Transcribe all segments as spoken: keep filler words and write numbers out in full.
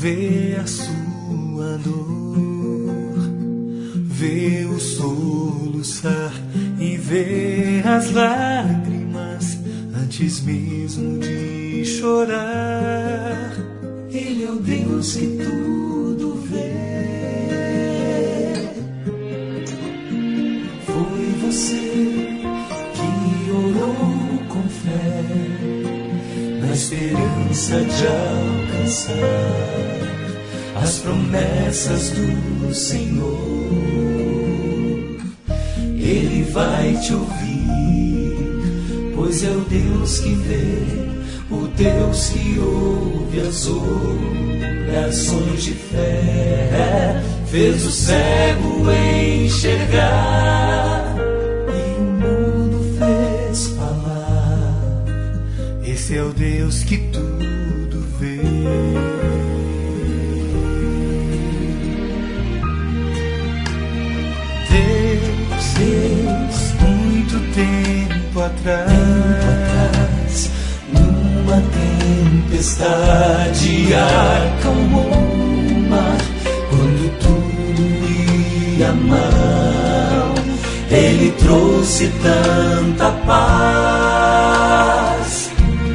vê a sua dor, vê o soluçar e vê as lágrimas antes mesmo de chorar. Ele é o Deus que tudo vê. Foi você que orou com fé, na esperança de alcançar as promessas do Senhor. Ele vai te ouvir, pois é o Deus que vê, o Deus que ouve as orações de fé. Fez o cego enxergar e o mundo fez falar. Esse é o Deus que tudo vê. Deus, Deus, muito tempo atrás, numa tempestade acalmou o mar. Quando tudo ia mal, Ele trouxe tanta paz.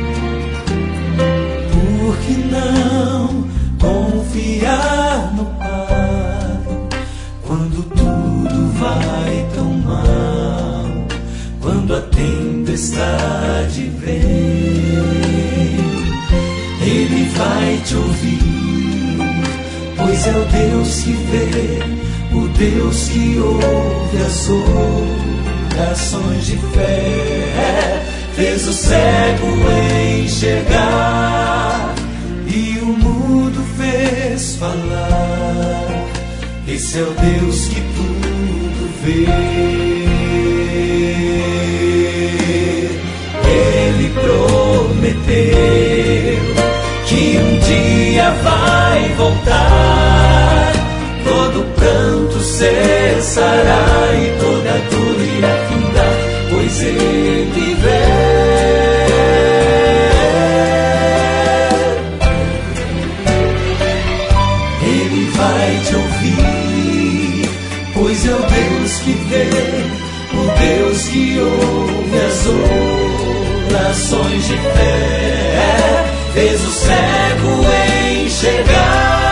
Por que não confiar no Pai quando tudo vai tão mal? Quando a tempestade vem, Ele vai te ouvir, pois é o Deus que vê, o Deus que ouve as orações de fé. Fez o cego enxergar e o mudo fez falar. Esse é o Deus que tudo vê. Ele prometeu que um dia vai voltar, todo pranto cessará e toda dor irá findar, pois Ele vem. Ele vai te ouvir, pois é o Deus que vê, o Deus que ouve as orações de fé. Fez o cego enxergar